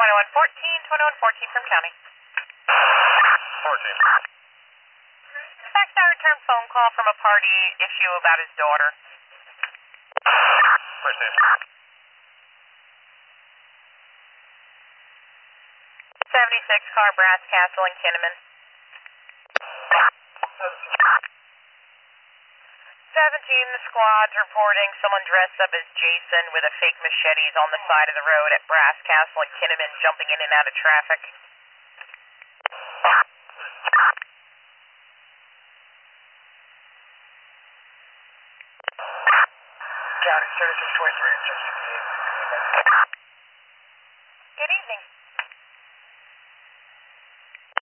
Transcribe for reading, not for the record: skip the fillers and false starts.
2114 from county. 14. Fax, I returned phone call from a party issue about his daughter. Proceed. 76 car, Brass Castle in Kinnaman. 17, the squad's reporting someone dressed up as Jason with a fake machetes on the side of the road at Brass Castle in Kinnaman, jumping in and out of traffic. County 3623 and 668.